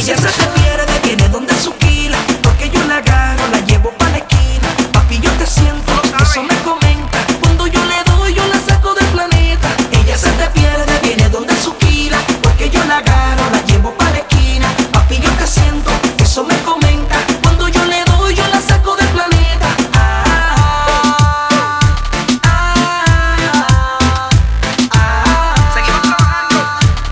Ella se te pierde, viene donde su quila, porque yo la agarro, la llevo pa' la esquina. Papi, yo te siento, eso me comenta. Cuando yo le doy, yo la saco del planeta. Ella se te pierde, viene donde su quila, porque yo la agarro, la llevo pa' la esquina. Papi, yo te siento, eso me comenta. Cuando yo le doy, yo la saco del planeta. Seguimos trabajando.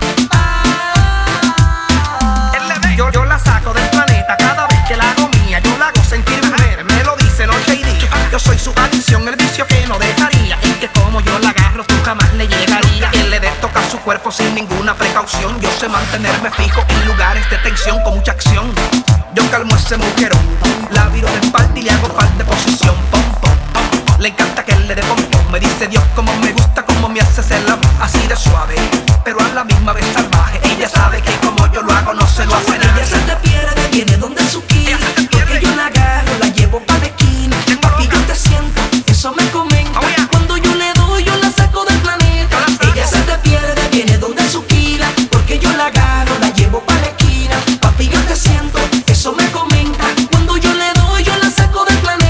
Yo la saco del planeta cada vez que la hago mía. Yo la hago sentir mujer, me lo dice noche y día. Yo soy su adicción, el vicio que no dejaría. Y que como yo la agarro, tú jamás le llegaría. Él le dé tocar su cuerpo sin ninguna precaución. Yo sé mantenerme fijo en lugares de tensión con mucha acción. Yo calmo a ese mujerón, la viro de espalda y le hago par de posición. Pom, pom, pom. Le encanta que él le dé pom, pom. Me dice Dios como me gusta, como me hace hacer la voz. Así de suave, pero a la misma vez salvaje. Ella sabe que como yo lo hago no se lo hace Ella nadie. se te pierde, viene donde su quila, porque yo la agarro, la llevo pa' la esquina. Papi, yo te siento, eso me comenta. Cuando yo le doy, yo la saco del planeta. Ella se te pierde, viene donde su quila, porque yo la agarro, la llevo pa' la esquina. Papi, yo te siento, eso me comenta. Cuando yo le doy, yo la saco del planeta.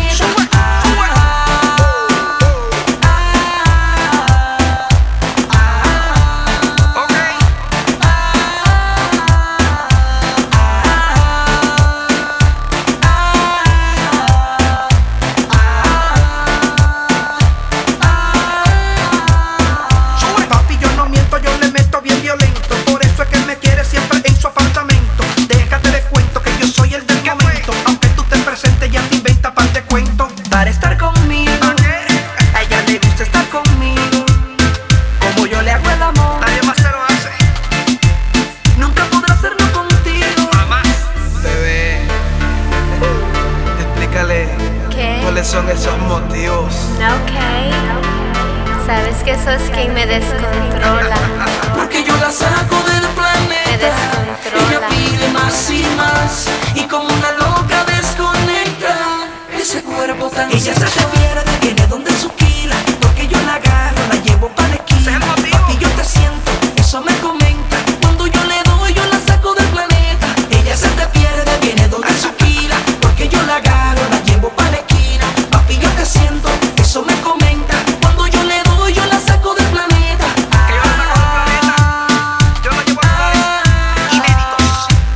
Papi, yo no miento, yo le meto bien violento. Por eso es que él me quiere siempre en su apartamento. Déjate de cuento que yo soy el del momento. Aunque tú te presentes, ya te inventa par de cuentos. Para estar conmigo, a ella le gusta estar conmigo. Como yo le hago el amor, Nadie más se lo hace. nunca podrá hacerlo contigo. Jamás. Bebé, explícale ¿Qué? cuáles son esos motivos. Ok. Sabes que sos quien me descontrola. Porque yo la saco del Me planeta. descontrola. Ella pide más y más, y como una loca desconecta ese cuerpo tan. Ella se te pierde, viene donde su quila, porque yo la agarro, la llevo pa' la esquina. Ese es el motivo. Papi, yo te siento, eso me comenta. Cuando yo le doy, yo la saco del planeta. Ella se te pierde, viene donde su quila, porque yo la agarro, la llevo pa' la esquina. Papi, yo te siento, eso me comenta. Cuando yo le doy, yo la saco del planeta. Que yo la saco del planeta. Yo la llevo a lugares inéditos.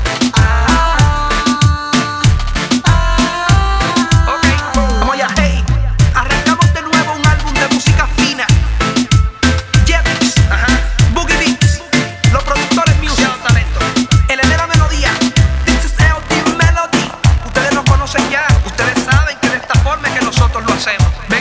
Ok, vamos allá, hey. Arrancamos de nuevo un álbum de música fina. Jetix, Boogie Beats, los productores music, talento. El de la melodía, this is LD Melody. Ustedes lo conocen ya, ustedes saben que de esta forma es que nosotros lo hacemos.